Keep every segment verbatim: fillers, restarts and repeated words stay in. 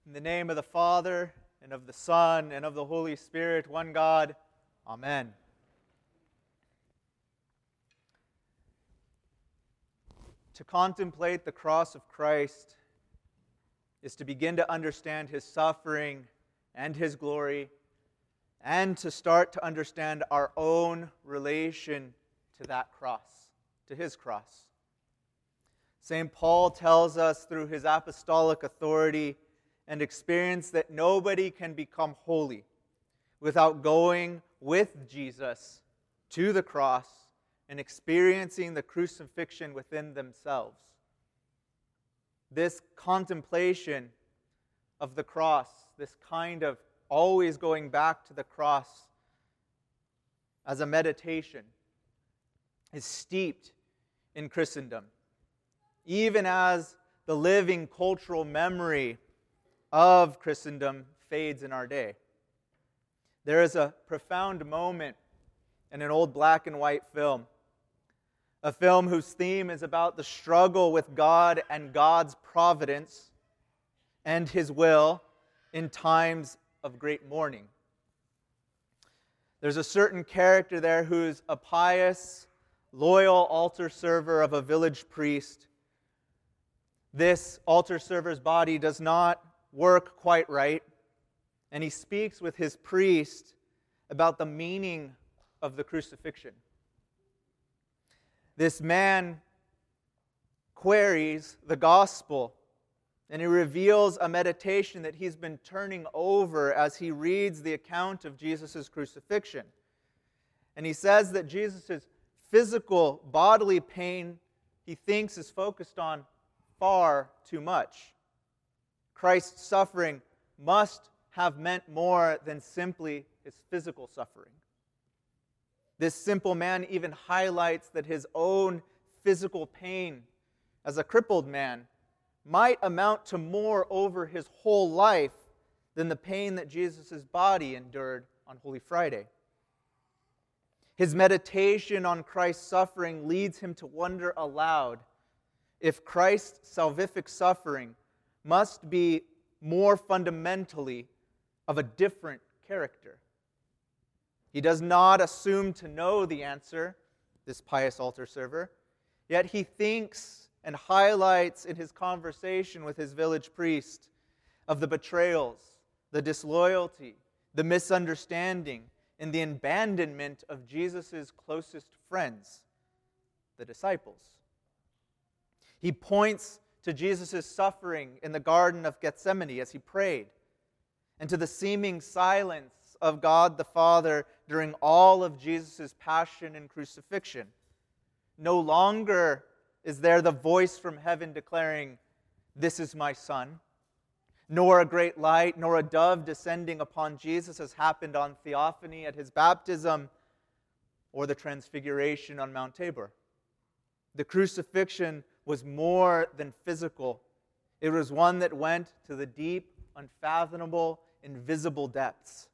In the name of the Father, and of the Son, and of the Holy Spirit, one God. Amen. To contemplate the cross of Christ is to begin to understand His suffering and His glory, and to start to understand our own relation to that cross, to His cross. Saint Paul tells us through his apostolic authority and experience that nobody can become holy without going with Jesus to the cross and experiencing the crucifixion within themselves. This contemplation of the cross, this kind of always going back to the cross as a meditation, is steeped in Christendom, even as the living cultural memory of Christendom fades in our day. There is a profound moment in an old black and white film, a film whose theme is about the struggle with God and God's providence and His will in times of great mourning. There's a certain character there who's a pious, loyal altar server of a village priest. This altar server's body does not work quite right, and he speaks with his priest about the meaning of the crucifixion. This man queries the gospel, and he reveals a meditation that he's been turning over as he reads the account of Jesus' crucifixion. And he says that Jesus' physical bodily pain, he thinks, is focused on far too much. Christ's suffering must have meant more than simply his physical suffering. This simple man even highlights that his own physical pain as a crippled man might amount to more over his whole life than the pain that Jesus' body endured on Holy Friday. His meditation on Christ's suffering leads him to wonder aloud if Christ's salvific suffering must be more fundamentally of a different character. He does not assume to know the answer, this pious altar server, yet he thinks and highlights in his conversation with his village priest of the betrayals, the disloyalty, the misunderstanding, and the abandonment of Jesus' closest friends, the disciples. He points to Jesus' suffering in the Garden of Gethsemane as he prayed, and to the seeming silence of God the Father during all of Jesus' passion and crucifixion. No longer is there the voice from heaven declaring, "This is my Son," nor a great light, nor a dove descending upon Jesus as happened on Theophany at his baptism, or the Transfiguration on Mount Tabor. The crucifixion was more than physical. It was one that went to the deep, unfathomable, invisible depths.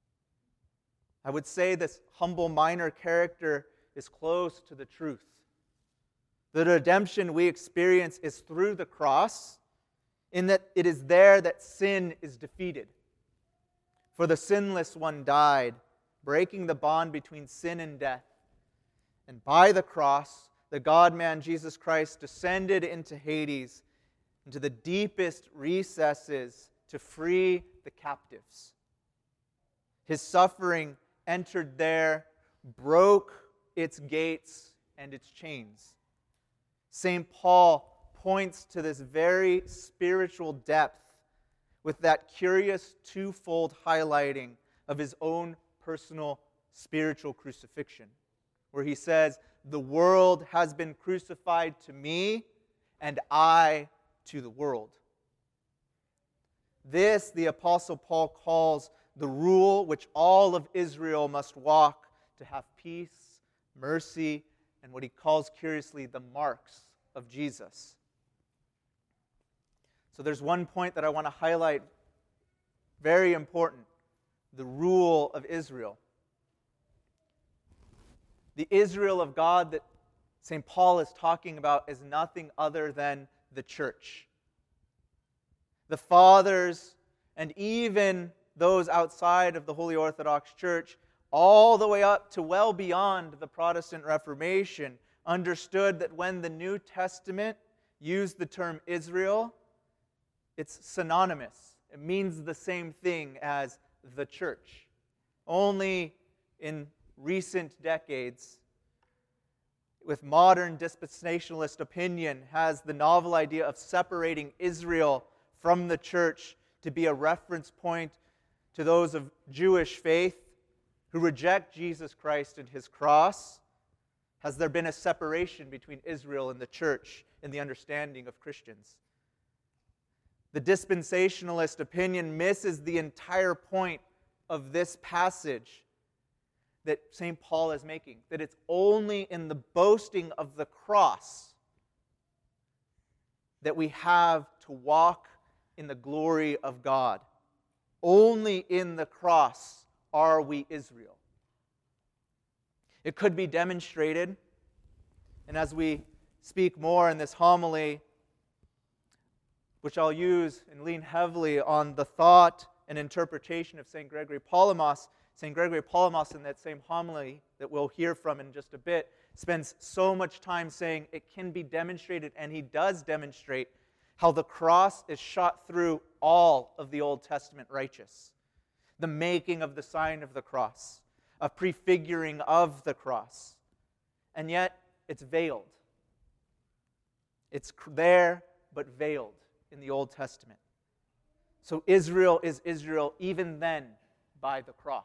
I would say this humble minor character is close to the truth. The redemption we experience is through the cross, in that it is there that sin is defeated. For the sinless one died, breaking the bond between sin and death. And by the cross, the God-man Jesus Christ descended into Hades, into the deepest recesses to free the captives. His suffering entered there, broke its gates and its chains. Saint Paul points to this very spiritual depth with that curious twofold highlighting of his own personal spiritual crucifixion, where he says, "The world has been crucified to me, and I to the world." This, the Apostle Paul calls the rule which all of Israel must walk to have peace, mercy, and what he calls curiously the marks of Jesus. So there's one point that I want to highlight, very important, the rule of Israel. The Israel of God that Saint Paul is talking about is nothing other than the church. The fathers and even those outside of the Holy Orthodox Church, all the way up to well beyond the Protestant Reformation, understood that when the New Testament used the term Israel, it's synonymous. It means the same thing as the church. Only in recent decades, with modern dispensationalist opinion, has the novel idea of separating Israel from the church to be a reference point to those of Jewish faith who reject Jesus Christ and his cross. Has there been a separation between Israel and the church in the understanding of Christians? The dispensationalist opinion misses the entire point of this passage that Saint Paul is making, that it's only in the boasting of the cross that we have to walk in the glory of God. Only in the cross are we Israel. It could be demonstrated, and as we speak more in this homily, which I'll use and lean heavily on the thought and interpretation of Saint Gregory Palamas, Saint Gregory Palamas in that same homily that we'll hear from in just a bit, spends so much time saying it can be demonstrated, and he does demonstrate how the cross is shot through all of the Old Testament righteous. The making of the sign of the cross, a prefiguring of the cross. And yet, it's veiled. It's there, but veiled in the Old Testament. So Israel is Israel even then by the cross.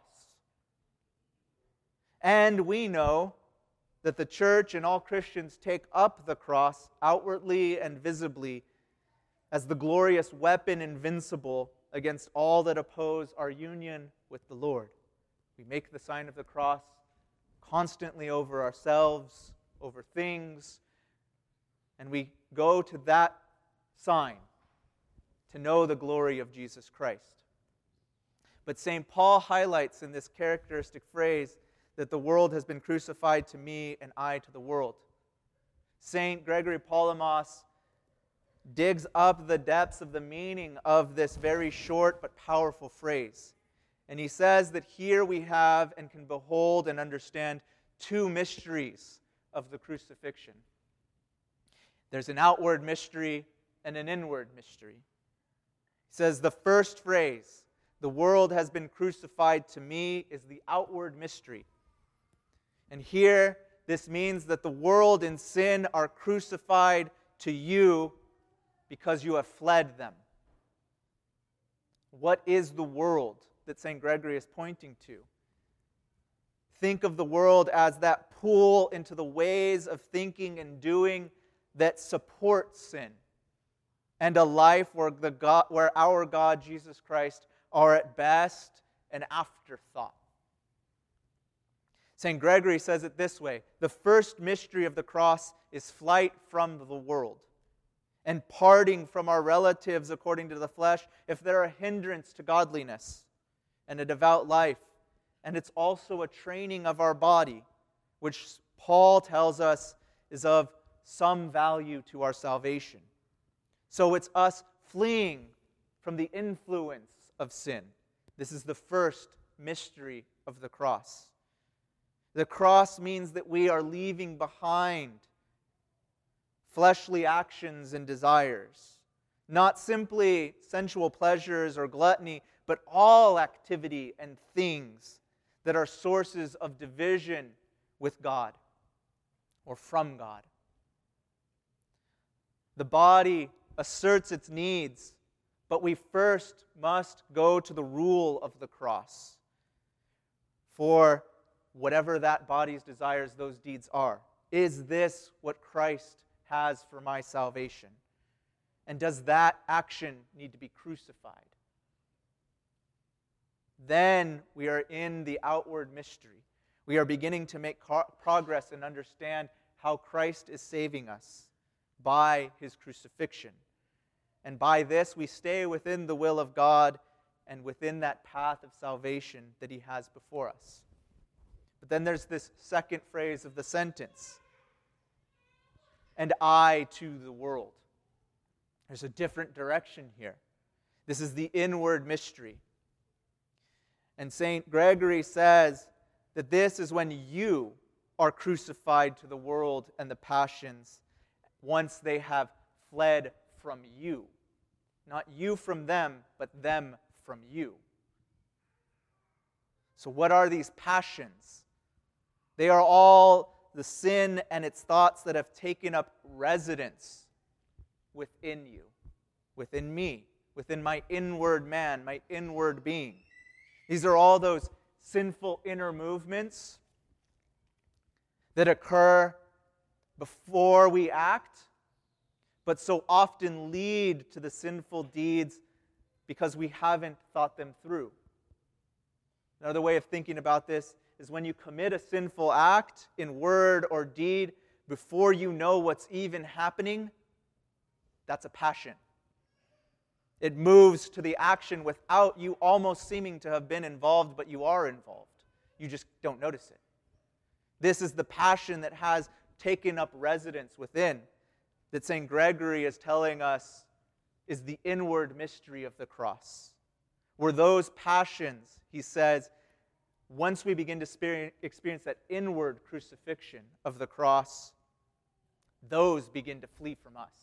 And we know that the church and all Christians take up the cross outwardly and visibly as the glorious weapon invincible against all that oppose our union with the Lord. We make the sign of the cross constantly over ourselves, over things, and we go to that sign to know the glory of Jesus Christ. But Saint Paul highlights in this characteristic phrase that the world has been crucified to me and I to the world. Saint Gregory Palamas digs up the depths of the meaning of this very short but powerful phrase. And he says that here we have and can behold and understand two mysteries of the crucifixion. There's an outward mystery and an inward mystery. He says the first phrase, the world has been crucified to me, is the outward mystery. And here, this means that the world and sin are crucified to you because you have fled them. What is the world that Saint Gregory is pointing to? Think of the world as that pool into the ways of thinking and doing that support sin, and a life where, the God, where our God, Jesus Christ, are at best an afterthought. Saint Gregory says it this way: the first mystery of the cross is flight from the world and parting from our relatives according to the flesh if they're a hindrance to godliness and a devout life. And it's also a training of our body, which Paul tells us is of some value to our salvation. So it's us fleeing from the influence of sin. This is the first mystery of the cross. The cross means that we are leaving behind fleshly actions and desires, not simply sensual pleasures or gluttony, but all activity and things that are sources of division with God or from God. The body asserts its needs, but we first must go to the rule of the cross for whatever that body's desires, those deeds are. Is this what Christ has for my salvation? And does that action need to be crucified? Then we are in the outward mystery. We are beginning to make co- progress and understand how Christ is saving us by his crucifixion. And by this, we stay within the will of God and within that path of salvation that he has before us. But then there's this second phrase of the sentence: and I to the world. There's a different direction here. This is the inward mystery. And Saint Gregory says that this is when you are crucified to the world and the passions once they have fled from you. Not you from them, but them from you. So what are these passions? They are all the sin and its thoughts that have taken up residence within you, within me, within my inward man, my inward being. These are all those sinful inner movements that occur before we act, but so often lead to the sinful deeds because we haven't thought them through. Another way of thinking about this is when you commit a sinful act in word or deed before you know what's even happening, that's a passion. It moves to the action without you almost seeming to have been involved, but you are involved. You just don't notice it. This is the passion that has taken up residence within, that Saint Gregory is telling us is the inward mystery of the cross. Where those passions, he says, once we begin to experience that inward crucifixion of the cross, those begin to flee from us.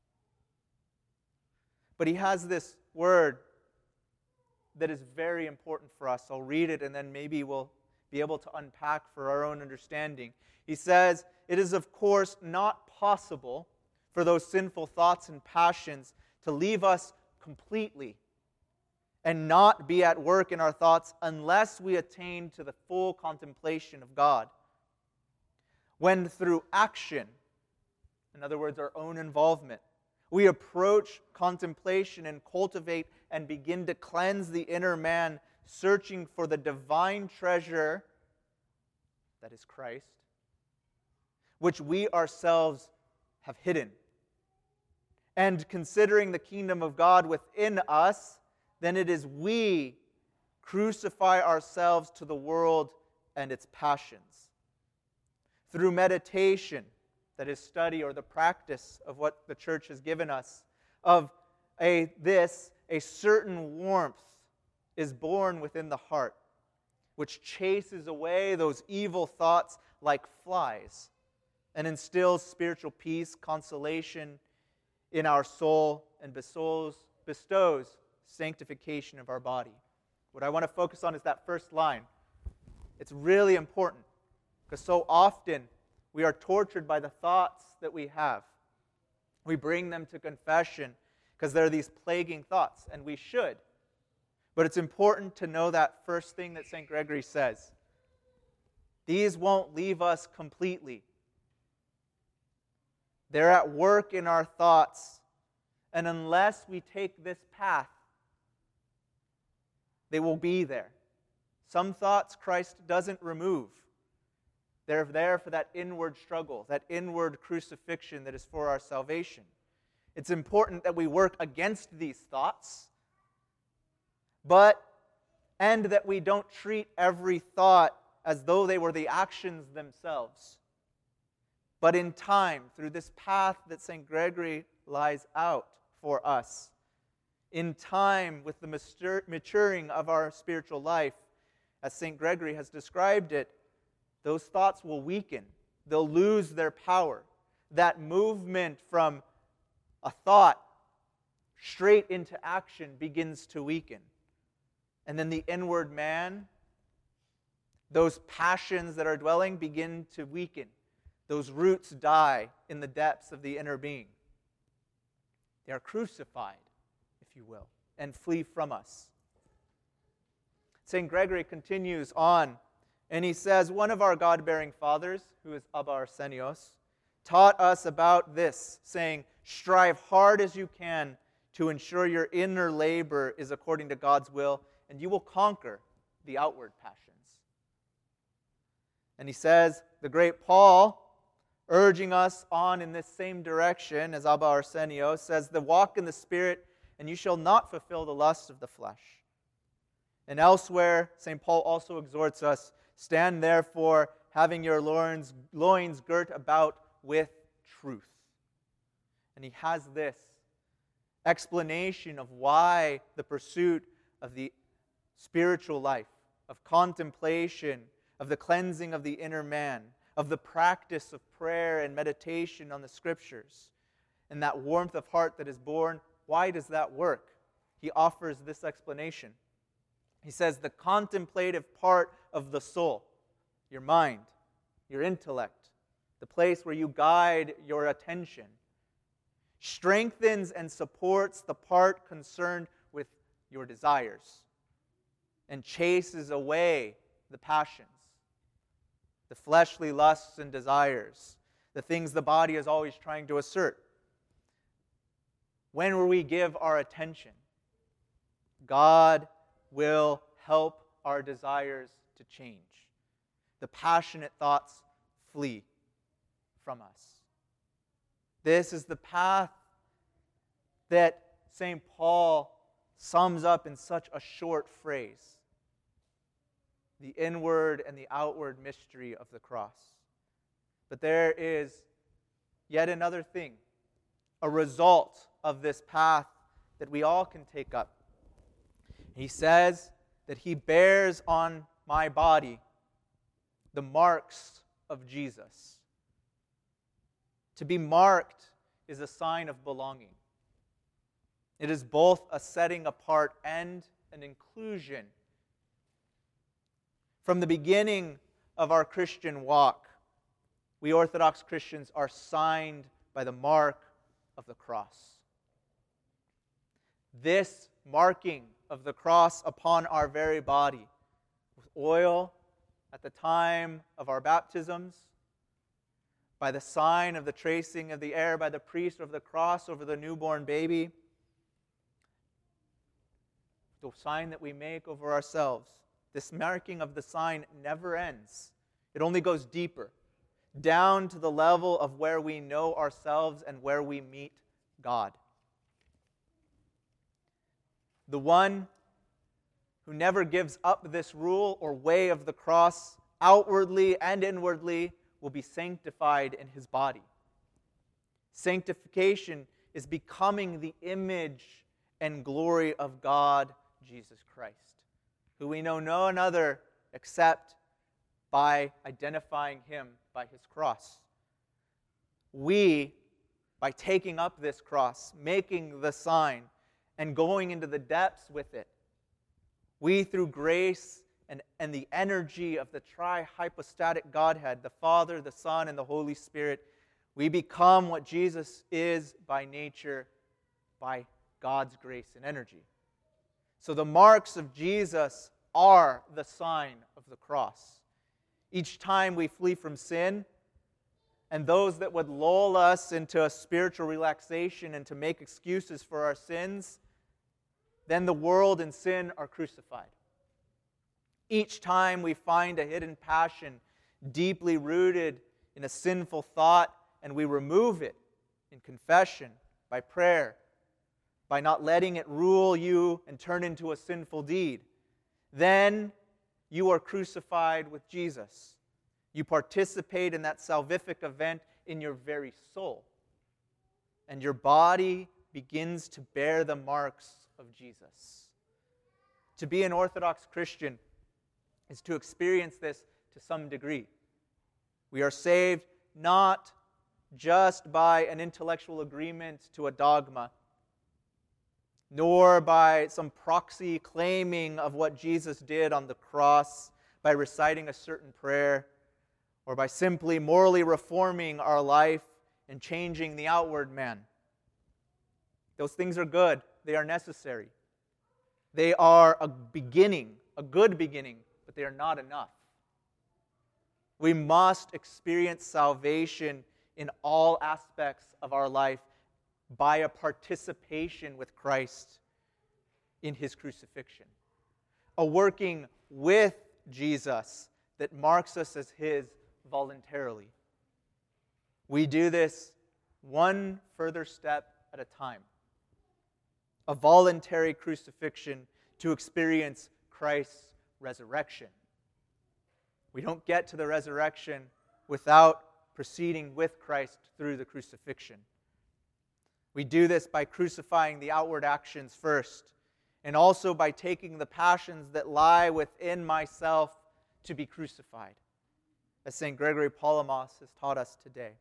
But he has this word that is very important for us. I'll read it and then maybe we'll be able to unpack for our own understanding. He says, "It is of course not possible for those sinful thoughts and passions to leave us completely and not be at work in our thoughts unless we attain to the full contemplation of God. When through action, in other words, our own involvement, we approach contemplation and cultivate and begin to cleanse the inner man, searching for the divine treasure, that is Christ, which we ourselves have hidden, and considering the kingdom of God within us, then it is we crucify ourselves to the world and its passions. Through meditation, that is study or the practice of what the church has given us, of a this, a certain warmth is born within the heart, which chases away those evil thoughts like flies and instills spiritual peace, consolation in our soul, and bestows, bestows sanctification of our body." What I want to focus on is that first line. It's really important because so often we are tortured by the thoughts that we have. We bring them to confession because there are these plaguing thoughts, and we should. But it's important to know that first thing that Saint Gregory says. These won't leave us completely. They're at work in our thoughts, and unless we take this path, they will be there. Some thoughts Christ doesn't remove. They're there for that inward struggle, that inward crucifixion that is for our salvation. It's important that we work against these thoughts, but and that we don't treat every thought as though they were the actions themselves. But in time, through this path that Saint Gregory lies out for us, in time with the maturing of our spiritual life, as Saint Gregory has described it, those thoughts will weaken. They'll lose their power. That movement from a thought straight into action begins to weaken. And then the inward man, those passions that are dwelling begin to weaken. Those roots die in the depths of the inner being. They are crucified, if you will, and flee from us. Saint Gregory continues on, and he says, one of our God-bearing fathers, who is Abba Arsenios, taught us about this, saying, strive hard as you can to ensure your inner labor is according to God's will, and you will conquer the outward passions. And he says, the great Paul, urging us on in this same direction as Abba Arsenios, says, the walk in the Spirit, and you shall not fulfill the lusts of the flesh. And elsewhere, Saint Paul also exhorts us, stand therefore, having your loins, loins girt about with truth. And he has this explanation of why the pursuit of the spiritual life, of contemplation, of the cleansing of the inner man, of the practice of prayer and meditation on the Scriptures, and that warmth of heart that is born, why does that work? He offers this explanation. He says the contemplative part of the soul, your mind, your intellect, the place where you guide your attention, strengthens and supports the part concerned with your desires and chases away the passions, the fleshly lusts and desires, the things the body is always trying to assert. When we give our attention, God will help our desires to change. The passionate thoughts flee from us. This is the path that Saint Paul sums up in such a short phrase: the inward and the outward mystery of the cross. But there is yet another thing, a result of this path that we all can take up. He says that he bears on my body the marks of Jesus. To be marked is a sign of belonging. It is both a setting apart and an inclusion. From the beginning of our Christian walk, we Orthodox Christians are signed by the mark of the cross. This marking of the cross upon our very body, with oil at the time of our baptisms, by the sign of the tracing of the air by the priest of the cross over the newborn baby, the sign that we make over ourselves. This marking of the sign never ends. It only goes deeper, down to the level of where we know ourselves and where we meet God. The one who never gives up this rule or way of the cross, outwardly and inwardly, will be sanctified in his body. Sanctification is becoming the image and glory of God, Jesus Christ, who we know no other except by identifying him by his cross. We, by taking up this cross, making the sign, and going into the depths with it, we, through grace and, and the energy of the tri-hypostatic Godhead, the Father, the Son, and the Holy Spirit, we become what Jesus is by nature, by God's grace and energy. So the marks of Jesus are the sign of the cross. Each time we flee from sin, and those that would lull us into a spiritual relaxation and to make excuses for our sins, then the world and sin are crucified. Each time we find a hidden passion deeply rooted in a sinful thought, and we remove it in confession, by prayer, by not letting it rule you and turn into a sinful deed, then you are crucified with Jesus. You participate in that salvific event in your very soul. And your body begins to bear the marks of Jesus. To be an Orthodox Christian is to experience this to some degree. We are saved not just by an intellectual agreement to a dogma, nor by some proxy claiming of what Jesus did on the cross, by reciting a certain prayer, or by simply morally reforming our life and changing the outward man. Those things are good. They are necessary. They are a beginning, a good beginning, but they are not enough. We must experience salvation in all aspects of our life by a participation with Christ in his crucifixion. A working with Jesus that marks us as his voluntarily. We do this one further step at a time. A voluntary crucifixion to experience Christ's resurrection. We don't get to the resurrection without proceeding with Christ through the crucifixion. We do this by crucifying the outward actions first, and also by taking the passions that lie within myself to be crucified, as Saint Gregory Palamas has taught us today.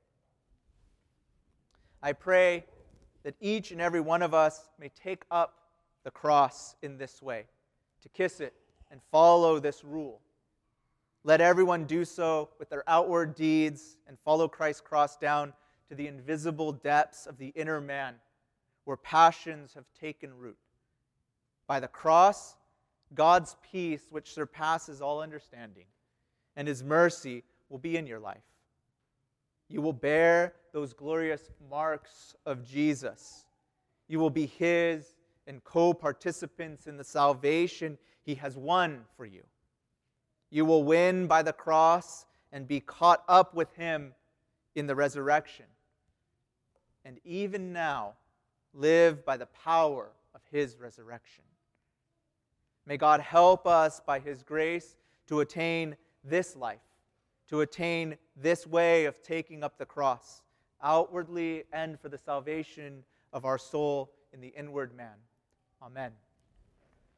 I pray that each and every one of us may take up the cross in this way, to kiss it and follow this rule. Let everyone do so with their outward deeds and follow Christ's cross down to the invisible depths of the inner man, where passions have taken root. By the cross, God's peace, which surpasses all understanding, and His mercy will be in your life. You will bear those glorious marks of Jesus. You will be His and co-participants in the salvation He has won for you. You will win by the cross and be caught up with Him in the resurrection. And even now, live by the power of His resurrection. May God help us by His grace to attain this life, to attain this way of taking up the cross, outwardly and for the salvation of our soul in the inward man. Amen.